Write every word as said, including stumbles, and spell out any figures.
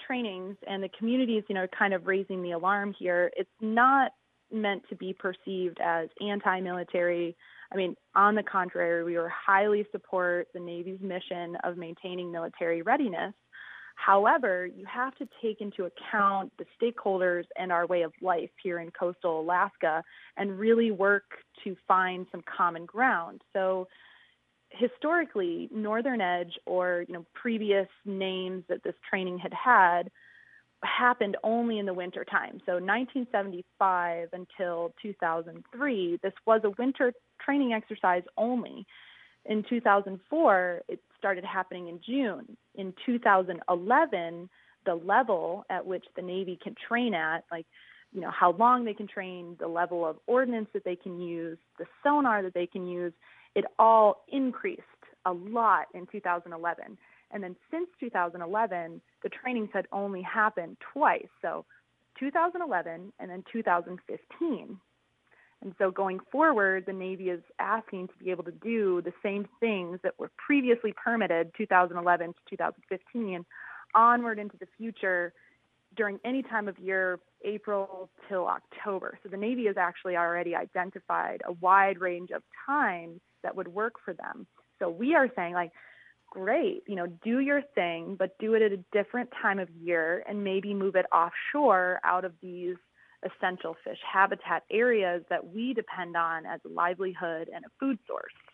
trainings, and the communities, you know, kind of raising the alarm here. It's not meant to be perceived as anti-military. I mean, on the contrary, we are highly support the Navy's mission of maintaining military readiness. However, you have to take into account the stakeholders and our way of life here in coastal Alaska and really work to find some common ground. So historically, Northern Edge, or you know previous names that this training had had, happened only in the winter time. So nineteen seventy-five until two thousand three, this was a winter training exercise only. In two thousand four, it started happening in June. In two thousand eleven, the level at which the Navy can train at, like, you know, how long they can train, the level of ordnance that they can use, the sonar that they can use, it all increased a lot in two thousand eleven. And then since two thousand eleven, the trainings had only happened twice. So two thousand eleven and then two thousand fifteen. And so going forward, the Navy is asking to be able to do the same things that were previously permitted two thousand eleven to two thousand fifteen onward into the future during any time of year, April till October. So the Navy has actually already identified a wide range of times that would work for them. So we are saying, like, great, you know, do your thing, but do it at a different time of year and maybe move it offshore out of these essential fish habitat areas that we depend on as a livelihood and a food source.